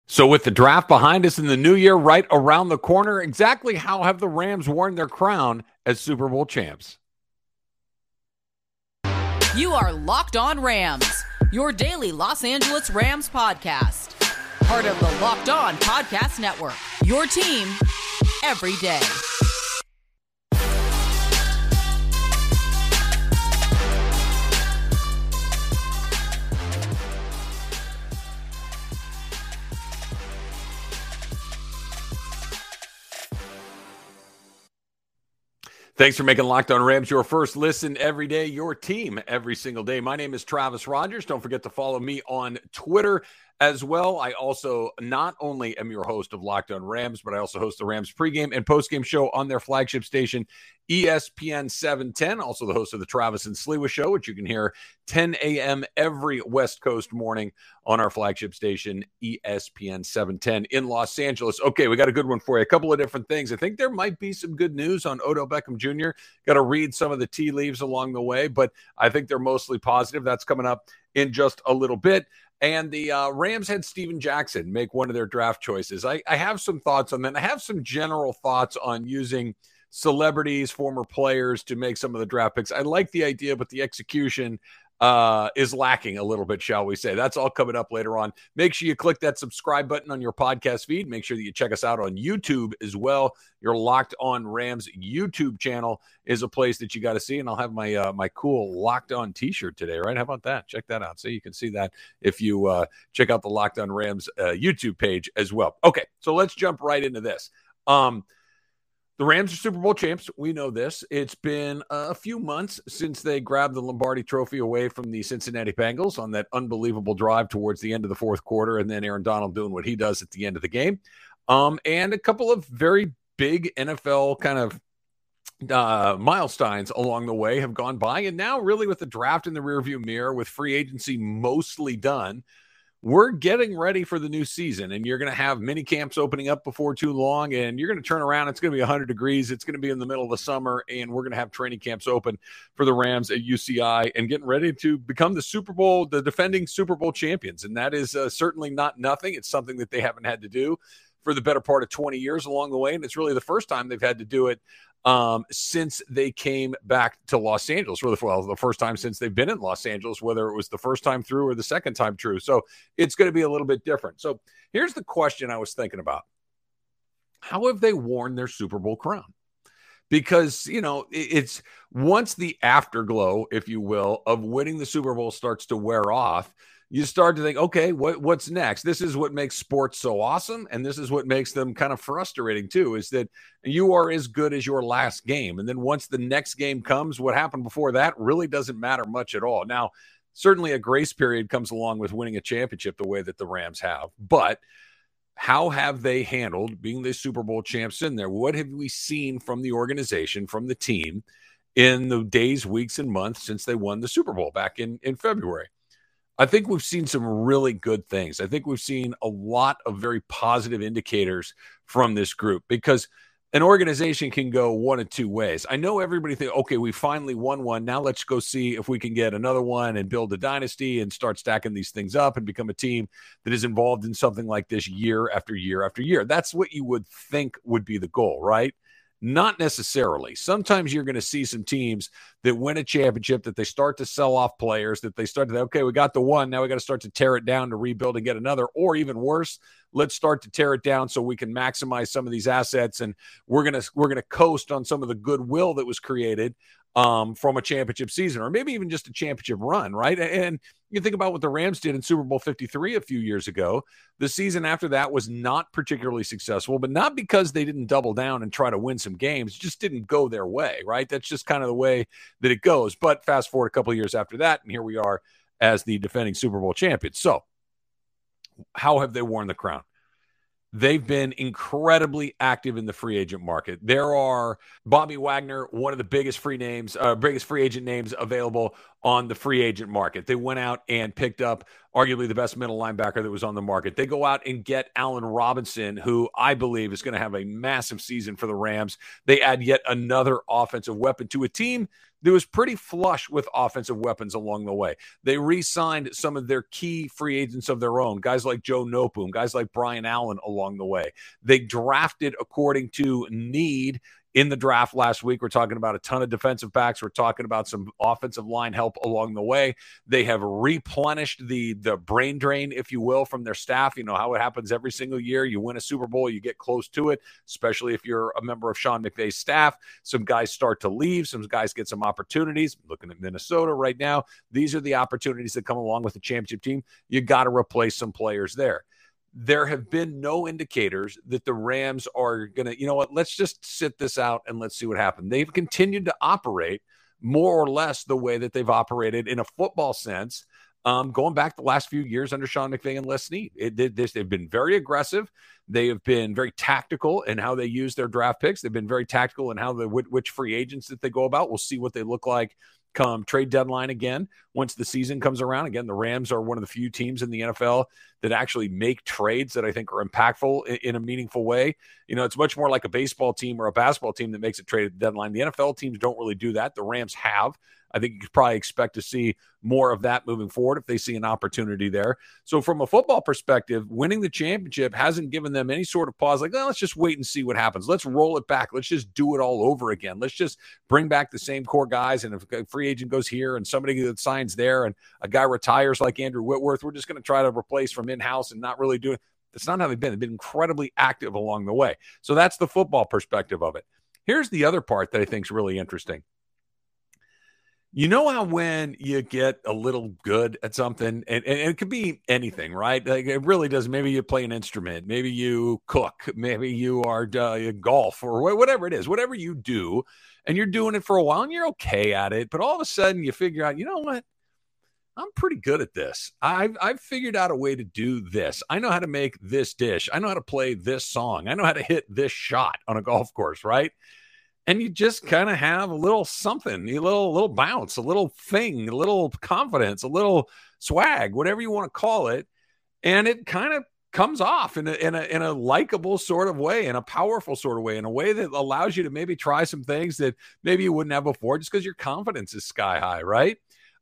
So with the draft behind us in the new year right around the corner, exactly how have the Rams worn their crown as Super Bowl champs? You are Locked On Rams, your daily Los Angeles Rams podcast. Part of the Locked On Podcast Network, your team every day. Thanks for making Locked On Rams your first listen every day, your team every single day. My name is Travis Rogers. Don't forget to follow me on Twitter as well. I also not only am your host of Locked On Rams, but I also host the Rams pregame and postgame show on their flagship station, ESPN 710. Also the host of the Travis and Sliwa Show, which you can hear 10 a.m. every West Coast morning on our flagship station, ESPN 710 in Los Angeles. Okay, we got a good one for you. A couple of different things. I think there might be some good news on Odell Beckham Jr. Got to read some of the tea leaves along the way, but I think they're mostly positive. That's coming up in just a little bit. And the Rams had Steven Jackson make one of their draft choices. I have some thoughts on that. I have some general thoughts on using celebrities, former players to make some of the draft picks. I like the idea, but the execution is lacking a little bit, shall we say. That's all coming up later on. Make sure you click that subscribe button on your podcast feed. Make sure that you check us out on YouTube as well. Your Locked On Rams YouTube channel is a place that you got to see, and I'll have my my cool Locked On t-shirt today, right? How about that? Check that out. So you can see that if you check out the Locked On Rams YouTube page as well. Okay, so let's jump right into this. The Rams are Super Bowl champs. We know this. It's been a few months since they grabbed the Lombardi Trophy away from the Cincinnati Bengals on that unbelievable drive towards the end of the fourth quarter, and then Aaron Donald doing what he does at the end of the game. And a couple of very big NFL kind of milestones along the way have gone by. And now really with the draft in the rearview mirror, with free agency mostly done, we're getting ready for the new season, and you're going to have mini camps opening up before too long, and you're going to turn around. It's going to be 100 degrees. It's going to be in the middle of the summer, and we're going to have training camps open for the Rams at UCI and getting ready to become the defending Super Bowl champions. And that is certainly not nothing. It's something that they haven't had to do for the better part of 20 years along the way, and it's really the first time they've had to do it since they came back to Los Angeles. Well, the first time since they've been in Los Angeles, whether it was the first time through or the second time through. So it's going to be a little bit different. So here's the question I was thinking about. How have they worn their Super Bowl crown? Because, you know, it's once the afterglow, if you will, of winning the Super Bowl starts to wear off, you start to think, okay, what's next? This is what makes sports so awesome, and this is what makes them kind of frustrating too, is that you are as good as your last game. And then once the next game comes, what happened before that really doesn't matter much at all. Now, certainly a grace period comes along with winning a championship the way that the Rams have, but how have they handled being the Super Bowl champs in there? What have we seen from the organization, from the team in the days, weeks, and months since they won the Super Bowl back in February? I think we've seen some really good things. I think we've seen a lot of very positive indicators from this group, because an organization can go one of two ways. I know everybody thinks, okay, we finally won one. Now let's go see if we can get another one and build a dynasty and start stacking these things up and become a team that is involved in something like this year after year after year. That's what you would think would be the goal, right? Not necessarily. Sometimes you're going to see some teams that win a championship, that they start to sell off players, that they start to, okay, we got the one, now we got to start to tear it down to rebuild and get another, or even worse, let's start to tear it down so we can maximize some of these assets, and we're going to coast on some of the goodwill that was created from a championship season, or maybe even just a championship run, right? And you think about what the Rams did in Super Bowl 53 a few years ago. The season after that was not particularly successful, but not because they didn't double down and try to win some games. It just didn't go their way, right? That's just kind of the way that it goes. But fast forward a couple of years after that, and here we are as the defending Super Bowl champions. So how have they worn the crown? They've been incredibly active in the free agent market. There are Bobby Wagner, one of the biggest free agent names available on the free agent market. They went out and picked up arguably the best middle linebacker that was on the market. They go out and get Allen Robinson, who I believe is going to have a massive season for the Rams. They add yet another offensive weapon to a team that was pretty flush with offensive weapons along the way. They re-signed some of their key free agents of their own, guys like Joe Noteboom, guys like Brian Allen along the way. They drafted according to need in the draft last week. We're talking about a ton of defensive backs. We're talking about some offensive line help along the way. They have replenished the brain drain, if you will, from their staff. You know how it happens every single year. You win a Super Bowl, you get close to it, especially if you're a member of Sean McVay's staff. Some guys start to leave. Some guys get some opportunities. Looking at Minnesota right now, these are the opportunities that come along with the championship team. You got to replace some players there. There have been no indicators that the Rams are going to, you know what, let's just sit this out and let's see what happens. They've continued to operate more or less the way that they've operated in a football sense, going back the last few years under Sean McVay and Les Snead. They've been very aggressive. They have been very tactical in how they use their draft picks. They've been very tactical in how which free agents that they go about. We'll see what they look like come trade deadline again, once the season comes around. Again, the Rams are one of the few teams in the NFL that actually make trades that I think are impactful in a meaningful way. You know, it's much more like a baseball team or a basketball team that makes a trade at the deadline. The NFL teams don't really do that. The Rams have. I think you could probably expect to see more of that moving forward if they see an opportunity there. So from a football perspective, winning the championship hasn't given them any sort of pause. Like, let's just wait and see what happens. Let's roll it back. Let's just do it all over again. Let's just bring back the same core guys. And if a free agent goes here and somebody that signs there and a guy retires like Andrew Whitworth, we're just going to try to replace from in-house and not really do it. That's not how they've been. They've been incredibly active along the way. So that's the football perspective of it. Here's the other part that I think is really interesting. You know how when you get a little good at something, and it could be anything, right? Like it really does. Maybe you play an instrument, maybe you cook, maybe you are golf or whatever it is, whatever you do, and you're doing it for a while and you're okay at it. But all of a sudden you figure out, you know what? I'm pretty good at this. I've figured out a way to do this. I know how to make this dish. I know how to play this song. I know how to hit this shot on a golf course, right? And you just kind of have a little something, a little bounce, a little thing, a little confidence, a little swag, whatever you want to call it. And it kind of comes off in a likable sort of way, in a powerful sort of way, in a way that allows you to maybe try some things that maybe you wouldn't have before just because your confidence is sky high, right?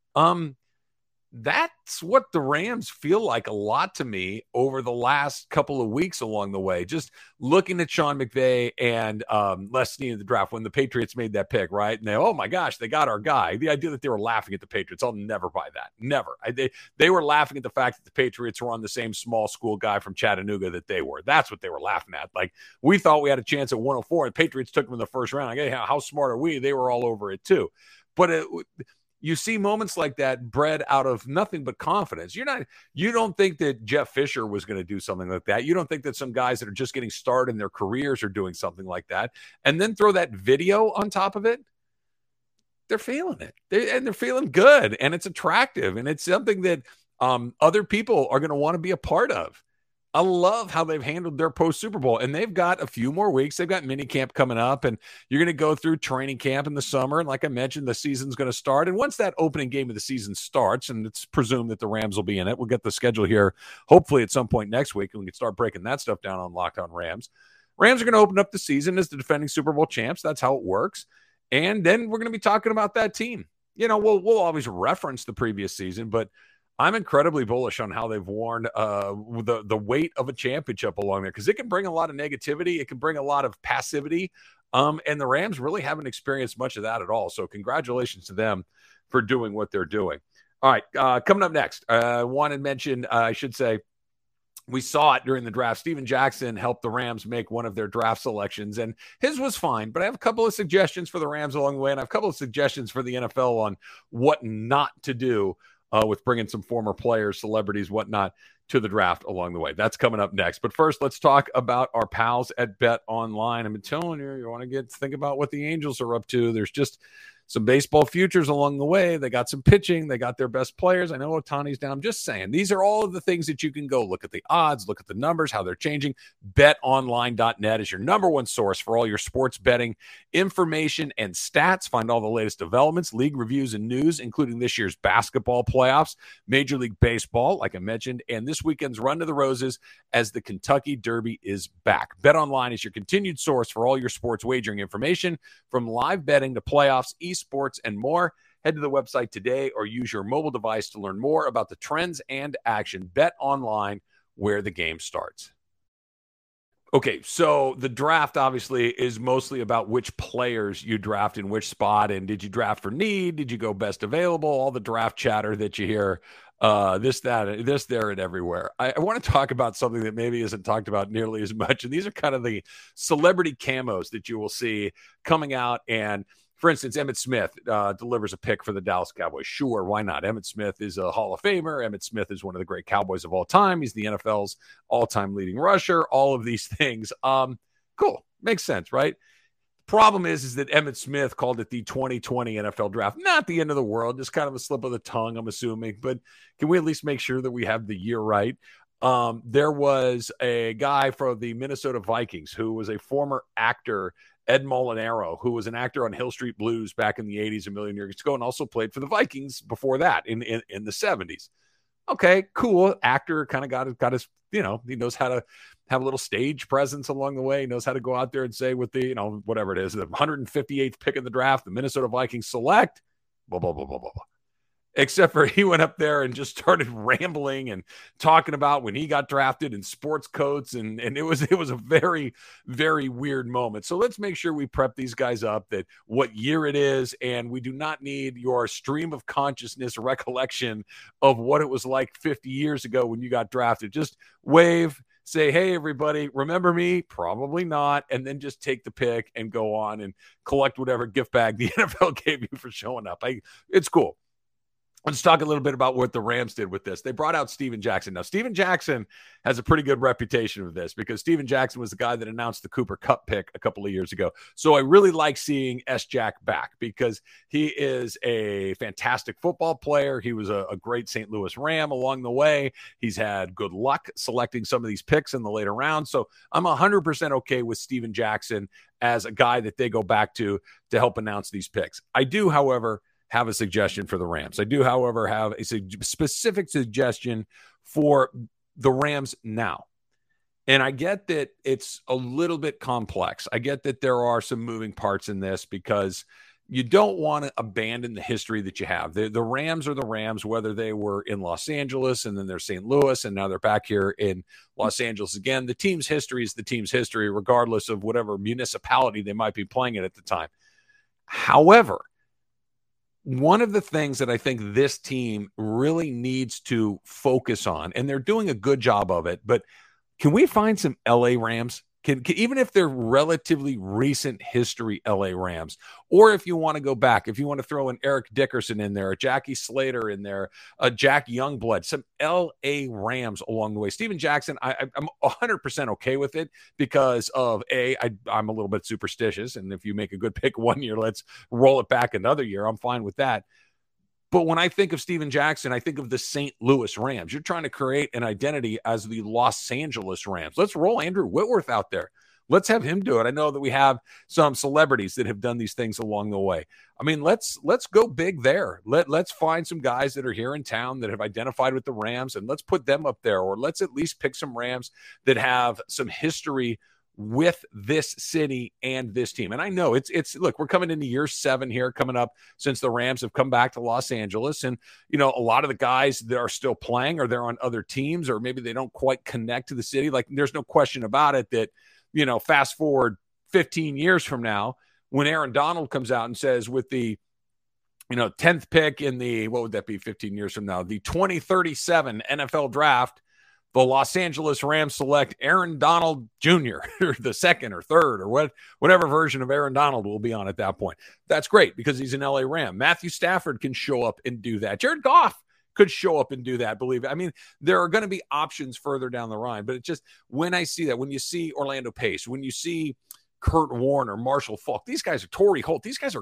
That's what the Rams feel like a lot to me over the last couple of weeks along the way. Just looking at Sean McVay and Les Snead in the draft when the Patriots made that pick, right? And they, oh my gosh, they got our guy. The idea that they were laughing at the Patriots, I'll never buy that. Never. They were laughing at the fact that the Patriots were on the same small school guy from Chattanooga that they were. That's what they were laughing at. Like, we thought we had a chance at 104 and Patriots took them in the first round. Like, hey, how smart are we? They were all over it too. But you see moments like that bred out of nothing but confidence. You don't think that Jeff Fisher was going to do something like that. You don't think that some guys that are just getting started in their careers are doing something like that. And then throw that video on top of it. They're feeling it. They're feeling good. And it's attractive. And it's something that other people are going to want to be a part of. I love how they've handled their post-Super Bowl, and they've got a few more weeks. They've got mini camp coming up, and you're going to go through training camp in the summer. And like I mentioned, the season's going to start. And once that opening game of the season starts, and it's presumed that the Rams will be in it, we'll get the schedule here hopefully at some point next week, and we can start breaking that stuff down on Locked On Rams. Rams are going to open up the season as the defending Super Bowl champs. That's how it works. And then we're going to be talking about that team. You know, we'll always reference the previous season, but I'm incredibly bullish on how they've worn the weight of a championship along there, because it can bring a lot of negativity. It can bring a lot of passivity. And the Rams really haven't experienced much of that at all. So congratulations to them for doing what they're doing. All right, coming up next, I should say, we saw it during the draft. Steven Jackson helped the Rams make one of their draft selections, and his was fine. But I have a couple of suggestions for the Rams along the way, and I have a couple of suggestions for the NFL on what not to do with bringing some former players, celebrities, whatnot, to the draft along the way. That's coming up next. But first, let's talk about our pals at Bet Online. I've been telling you, you want to think about what the Angels are up to. There's just some baseball futures along the way. They got some pitching. They got their best players. I know Ohtani's down. I'm just saying, these are all of the things that you can go look at the odds, look at the numbers, how they're changing. BetOnline.net is your number one source for all your sports betting information and stats. Find all the latest developments, league reviews, and news, including this year's basketball playoffs, Major League Baseball, like I mentioned, and this weekend's Run to the Roses as the Kentucky Derby is back. BetOnline is your continued source for all your sports wagering information, from live betting to playoffs, esports, and more. Head to the website today or use your mobile device to learn more about the trends and action. BetOnline, where the game starts. Okay, so the draft obviously is mostly about which players you draft in which spot, and did you draft for need? Did you go best available? All the draft chatter that you hear, this, there, and everywhere. I want to talk about something that maybe isn't talked about nearly as much, and these are kind of the celebrity camos that you will see coming out. And for instance, Emmitt Smith delivers a pick for the Dallas Cowboys. Sure, why not? Emmitt Smith is a Hall of Famer. Emmitt Smith is one of the great Cowboys of all time. He's the NFL's all-time leading rusher. All of these things. Cool. Makes sense, right? Problem is that Emmitt Smith called it the 2020 NFL draft. Not the end of the world, just kind of a slip of the tongue, I'm assuming. But can we at least make sure that we have the year right? There was a guy from the Minnesota Vikings who was a former actor, Ed Molinaro, who was an actor on Hill Street Blues back in the 80s, a million years ago, and also played for the Vikings before that in the 70s. Okay, cool. Actor, kind of got his, he knows how to have a little stage presence along the way. He knows how to go out there and say with the, whatever it is, the 158th pick in the draft, the Minnesota Vikings select, blah, blah, blah, blah, blah, blah. Except for he went up there and just started rambling and talking about when he got drafted and sports coats. And it was a very, very weird moment. So let's make sure we prep these guys up that what year it is. And we do not need your stream of consciousness recollection of what it was like 50 years ago when you got drafted. Just wave, say, hey, everybody, remember me? Probably not. And then just take the pick and go on and collect whatever gift bag the NFL gave you for showing up. It's cool. Let's talk a little bit about what the Rams did with this. They brought out Steven Jackson. Now, Steven Jackson has a pretty good reputation of this because Steven Jackson was the guy that announced the Cooper Kupp pick a couple of years ago. So I really like seeing S-Jack back because he is a fantastic football player. He was a great St. Louis Ram along the way. He's had good luck selecting some of these picks in the later rounds. So I'm 100% okay with Steven Jackson as a guy that they go back to help announce these picks. I do, however, have a suggestion for the Rams. I do, however, have a specific suggestion for the Rams now. And I get that it's a little bit complex. I get that there are some moving parts in this because you don't want to abandon the history that you have. The Rams are the Rams, whether they were in Los Angeles and then they're St. Louis and now they're back here in Los Angeles again. The team's history is the team's history, regardless of whatever municipality they might be playing in at the time. However, one of the things that I think this team really needs to focus on, and they're doing a good job of it, but can we find some LA Rams? Can even if they're relatively recent history LA Rams, or if you want to go back, if you want to throw an Eric Dickerson in there, a Jackie Slater in there, a Jack Youngblood, some LA Rams along the way. Steven Jackson, I'm 100% okay with it because of I'm a little bit superstitious, and if you make a good pick one year, let's roll it back another year. I'm fine with that. But when I think of Steven Jackson, I think of the St. Louis Rams. You're trying to create an identity as the Los Angeles Rams. Let's roll Andrew Whitworth out there. Let's have him do it. I know that we have some celebrities that have done these things along the way. I mean, let's go big there. Let's find some guys that are here in town that have identified with the Rams, and let's put them up there. Or let's at least pick some Rams that have some history with this city and this team. And I know it's look, we're coming into year 7 here coming up since the Rams have come back to Los Angeles. And, a lot of the guys that are still playing or they're on other teams, or maybe they don't quite connect to the city. Like there's no question about it that, fast forward 15 years from now, when Aaron Donald comes out and says with the, 10th pick in the, what would that be 15 years from now? The 2037 NFL draft, the Los Angeles Rams select Aaron Donald Jr., or the second or third or whatever version of Aaron Donald will be on at that point. That's great because he's an LA Ram. Matthew Stafford can show up and do that. Jared Goff could show up and do that, believe it. I mean, there are going to be options further down the line, but it's just when I see that, when you see Orlando Pace, when you see Kurt Warner, Marshall Faulk. These guys are Torrey Holt. These guys are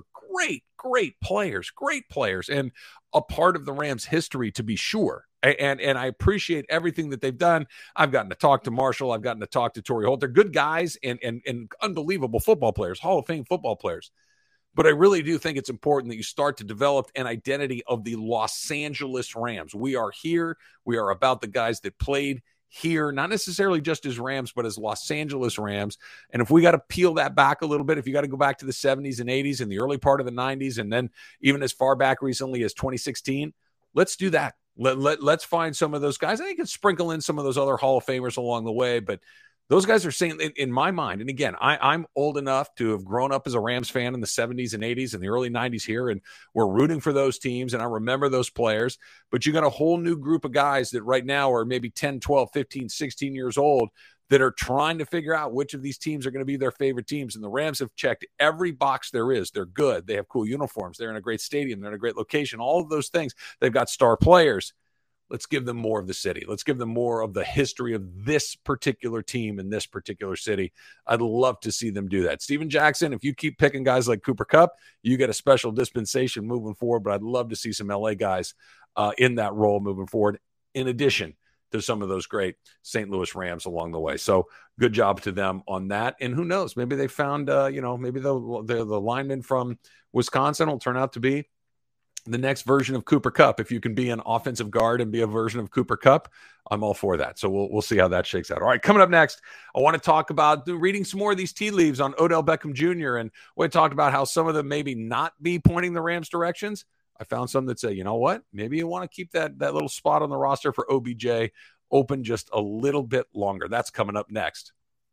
great players, and a part of the Rams' history, to be sure. And I appreciate everything that they've done. I've gotten to talk to Marshall. I've gotten to talk to Torrey Holt. They're good guys and unbelievable football players, Hall of Fame football players. But I really do think it's important that you start to develop an identity of the Los Angeles Rams. We are here. We are about the guys that played here, not necessarily just as Rams, but as Los Angeles Rams. And if we got to peel that back a little bit, if you got to go back to the 70s and 80s and the early part of the 90s, and then even as far back recently as 2016, let's do that. Let's find some of those guys. I think you can sprinkle in some of those other Hall of Famers along the way, but those guys are saying, in my mind, and again, I'm old enough to have grown up as a Rams fan in the 70s and 80s and the early 90s here, and we're rooting for those teams, and I remember those players. But you got a whole new group of guys that right now are maybe 10, 12, 15, 16 years old that are trying to figure out which of these teams are going to be their favorite teams. And the Rams have checked every box there is. They're good. They have cool uniforms. They're in a great stadium. They're in a great location. All of those things. They've got star players. Let's give them more of the city. Let's give them more of the history of this particular team in this particular city. I'd love to see them do that. Steven Jackson, if you keep picking guys like Cooper Kupp, you get a special dispensation moving forward, but I'd love to see some LA guys in that role moving forward, in addition to some of those great St. Louis Rams along the way. So good job to them on that. And who knows, maybe they found, maybe the lineman from Wisconsin will turn out to be the next version of Cooper Kupp. If you can be an offensive guard and be a version of Cooper Kupp, I'm all for that. So we'll see how that shakes out. All right, coming up next, I want to talk about reading some more of these tea leaves on Odell Beckham Jr. And we talked about how some of them maybe not be pointing the Rams directions. I found some that say, you know what? Maybe you want to keep that little spot on the roster for OBJ open just a little bit longer. That's coming up next.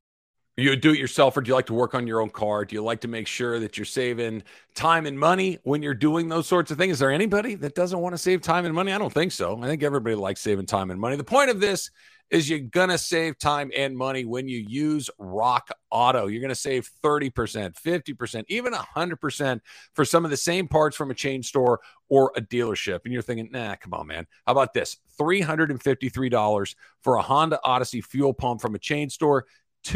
You a do-it-yourself, or do you like to work on your own car? Do you like to make sure that you're saving time and money when you're doing those sorts of things? Is there anybody that doesn't want to save time and money? I don't think so. I think everybody likes saving time and money. The point of this is you're going to save time and money when you use Rock Auto. You're going to save 30%, 50%, even 100% for some of the same parts from a chain store or a dealership. And you're thinking, nah, come on, man. How about this? $353 for a Honda Odyssey fuel pump from a chain store.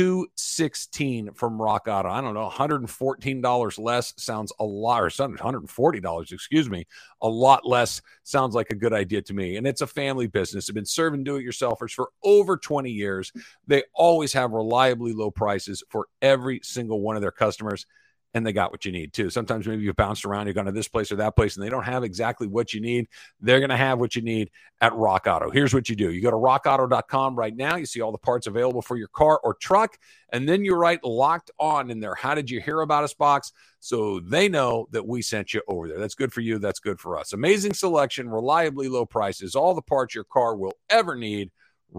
$216 from Rock Auto. I don't know, $114 less sounds a lot, or $140, excuse me, a lot less sounds like a good idea to me. And it's a family business. They've been serving do-it-yourselfers for over 20 years. They always have reliably low prices for every single one of their customers. And they got what you need, too. Sometimes maybe you've bounced around, you've gone to this place or that place, and they don't have exactly what you need. They're going to have what you need at Rock Auto. Here's what you do. You go to rockauto.com right now. You see all the parts available for your car or truck, and then you write Locked On in there. How did you hear about us box? So they know that we sent you over there. That's good for you. That's good for us. Amazing selection, reliably low prices, all the parts your car will ever need.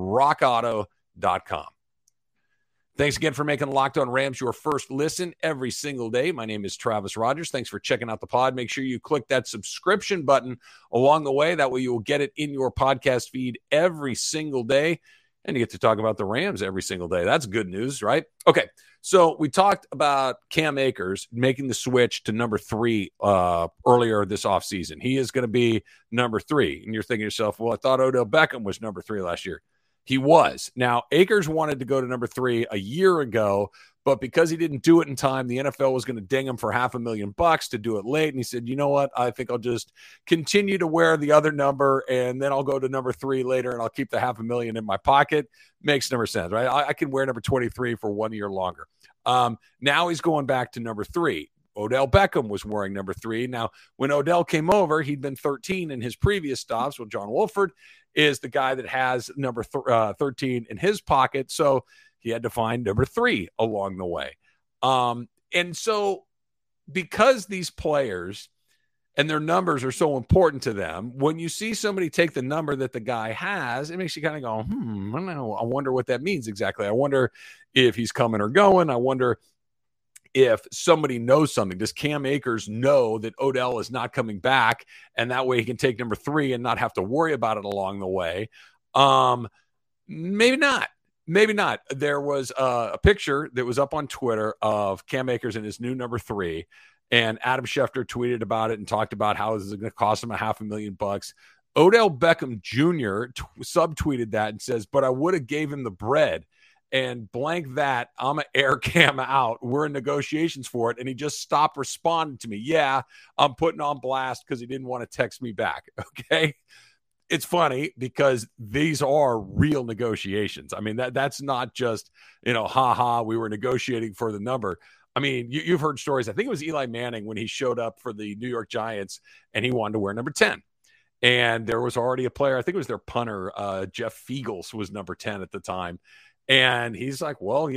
rockauto.com. Thanks again for making Locked On Rams your first listen every single day. My name is Travis Rogers. Thanks for checking out the pod. Make sure you click that subscription button along the way. That way you will get it in your podcast feed every single day. And you get to talk about the Rams every single day. That's good news, right? Okay, so we talked about Cam Akers making the switch to number 3 earlier this offseason. He is going to be number 3. And you're thinking to yourself, well, I thought Odell Beckham was number 3 last year. He was. Now, Akers wanted to go to number 3 a year ago, but because he didn't do it in time, the NFL was going to ding him for $500,000 to do it late. And he said, you know what? I think I'll just continue to wear the other number, and then I'll go to number 3 later, and I'll keep the $500,000 in my pocket. Makes no sense, right? I can wear number 23 for 1 year longer. Now he's going back to number 3. Odell Beckham was wearing number 3. Now, when Odell came over, he'd been 13 in his previous stops. Well, John Wolford is the guy that has number 13 in his pocket. So he had to find number 3 along the way. And so because these players and their numbers are so important to them, when you see somebody take the number that the guy has, it makes you kind of go, I don't know. I wonder what that means exactly. I wonder if he's coming or going. I wonder if somebody knows something. Does Cam Akers know that Odell is not coming back, and that way he can take number 3 and not have to worry about it along the way? Maybe not. Maybe not. There was a picture that was up on Twitter of Cam Akers in his new number 3, and Adam Schefter tweeted about it and talked about how this is going to cost him $500,000. Odell Beckham Jr. subtweeted that and says, but I would have gave him the bread and blank that, I'm an air Cam out. We're in negotiations for it. And he just stopped responding to me. Yeah, I'm putting on blast because he didn't want to text me back. Okay. It's funny because these are real negotiations. I mean, that's not just, we were negotiating for the number. I mean, you've heard stories. I think it was Eli Manning when he showed up for the New York Giants and he wanted to wear number 10. And there was already a player, I think it was their punter, Jeff Fiegels was number 10 at the time. And he's like, well,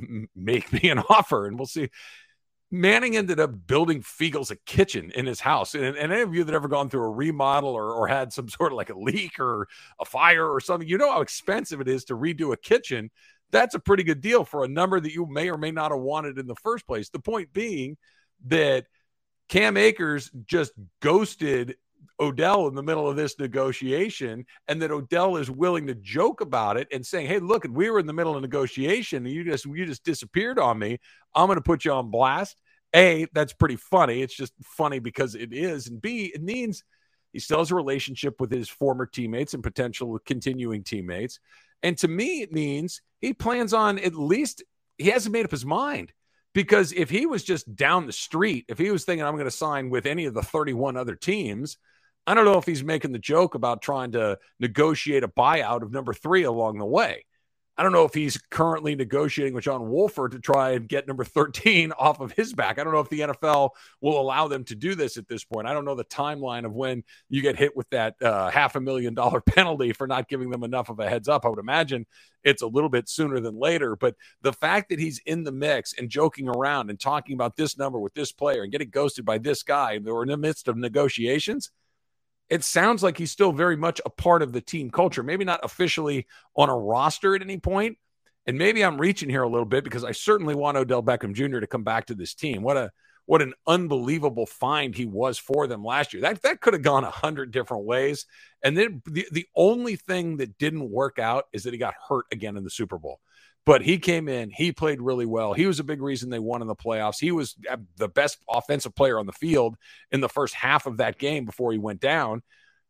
make me an offer and we'll see. Manning ended up building Fiegels a kitchen in his house. And any of you that ever gone through a remodel or had some sort of like a leak or a fire or something, you know how expensive it is to redo a kitchen. That's a pretty good deal for a number that you may or may not have wanted in the first place. The point being that Cam Akers just ghosted Odell in the middle of this negotiation, and that Odell is willing to joke about it and saying, hey, look, we were in the middle of negotiation and you just disappeared on me. I'm going to put you on blast. A, that's pretty funny. It's just funny because it is. And B, it means he still has a relationship with his former teammates and potential continuing teammates. And to me, it means he plans on at least, he hasn't made up his mind. Because if he was just down the street, if he was thinking I'm going to sign with any of the 31 other teams, I don't know if he's making the joke about trying to negotiate a buyout of number 3 along the way. I don't know if he's currently negotiating with John Wolford to try and get number 13 off of his back. I don't know if the NFL will allow them to do this at this point. I don't know the timeline of when you get hit with that $500,000 penalty for not giving them enough of a heads up. I would imagine it's a little bit sooner than later. But the fact that he's in the mix and joking around and talking about this number with this player and getting ghosted by this guy, and we're in the midst of negotiations, it sounds like he's still very much a part of the team culture, maybe not officially on a roster at any point. And maybe I'm reaching here a little bit because I certainly want Odell Beckham Jr. to come back to this team. What an unbelievable find he was for them last year. That could have gone 100 different ways. And then the only thing that didn't work out is that he got hurt again in the Super Bowl. But he came in, he played really well. He was a big reason they won in the playoffs. He was the best offensive player on the field in the first half of that game before he went down.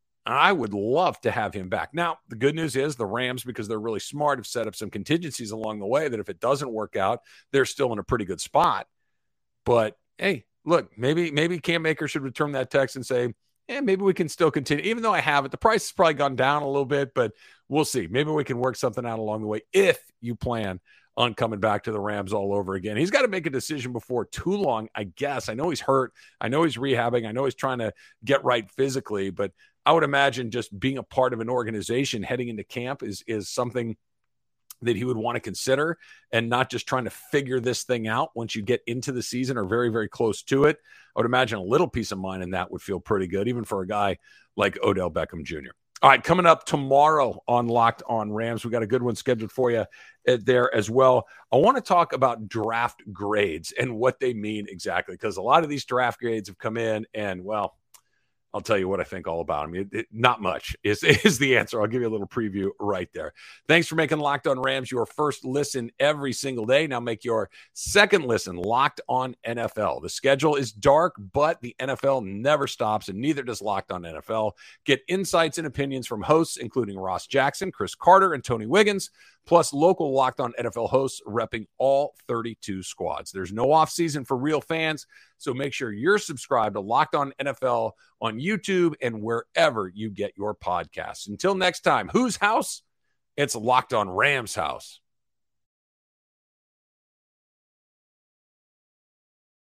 I would love to have him back. Now, the good news is the Rams, because they're really smart, have set up some contingencies along the way that if it doesn't work out, they're still in a pretty good spot. But, hey, look, maybe Cam Akers should return that text and say, maybe we can still continue. Even though I have it, the price has probably gone down a little bit, but we'll see. Maybe we can work something out along the way if you plan on coming back to the Rams all over again. He's got to make a decision before too long, I guess. I know he's hurt. I know he's rehabbing. I know he's trying to get right physically, but I would imagine just being a part of an organization heading into camp is something that he would want to consider, and not just trying to figure this thing out once you get into the season or very, very close to it. I would imagine a little peace of mind in that would feel pretty good, even for a guy like Odell Beckham Jr. All right, coming up tomorrow on Locked On Rams, we got a good one scheduled for you there as well. I want to talk about draft grades and what they mean exactly, because a lot of these draft grades have come in and, well, I'll tell you what I think all about him. Not much is the answer. I'll give you a little preview right there. Thanks for making Locked On Rams your first listen every single day. Now make your second listen Locked On NFL. The schedule is dark, but the NFL never stops, and neither does Locked On NFL. Get insights and opinions from hosts, including Ross Jackson, Chris Carter, and Tony Wiggins, plus local Locked On NFL hosts repping all 32 squads. There's no offseason for real fans, so make sure you're subscribed to Locked On NFL on YouTube and wherever you get your podcasts. Until next time, whose house? It's Locked On Rams house.